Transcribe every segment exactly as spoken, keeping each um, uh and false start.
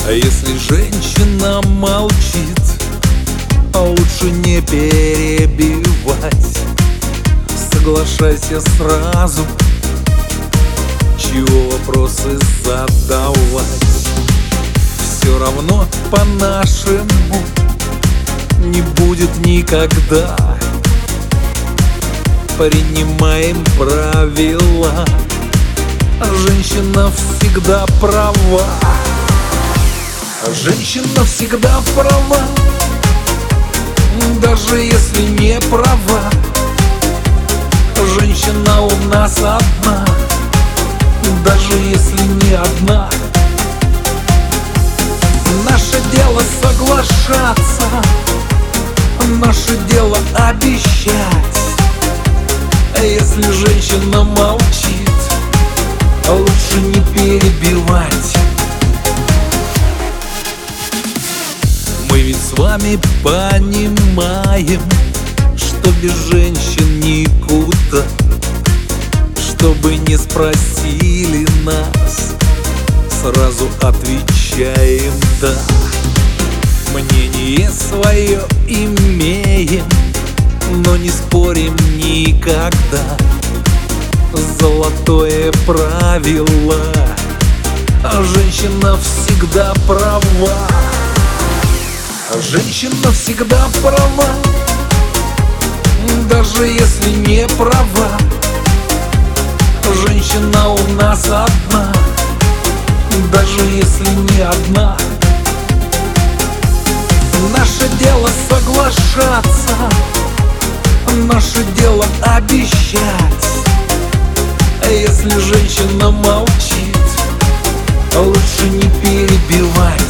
А если женщина молчит, лучше не перебивать. Соглашайся сразу, чего вопросы задавать. Все равно по-нашему не будет никогда. Принимаем правила, женщина всегда права. Женщина всегда права, даже если не права. Женщина у нас одна, даже если не одна. Наше дело соглашаться, наше дело обещать. А если женщина молчит, лучше не перебивать. Мы ведь с вами понимаем, что без женщин никуда. Чтобы не спросили нас, сразу отвечаем «да». Мнение свое имеем, но не спорим никогда. Золотое правило, женщина всегда права. Женщина всегда права, даже если не права. Женщина у нас одна, даже если не одна. Наше дело соглашаться, наше дело обещать. А если женщина молчит, лучше не перебивать.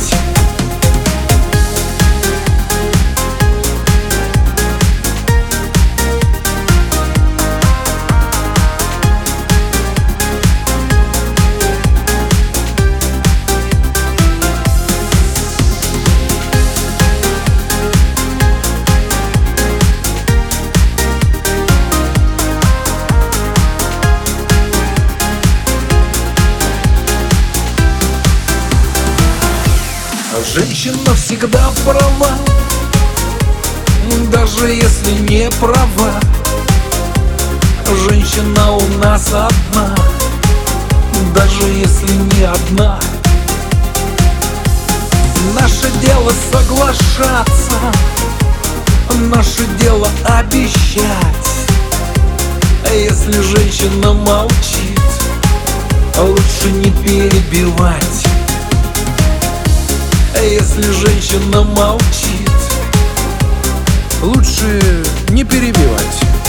Женщина всегда права, даже если не права. Женщина у нас одна, даже если не одна. Наше дело соглашаться, наше дело обещать. А если женщина молчит, лучше не перебивать. А если женщина молчит, лучше не перебивать.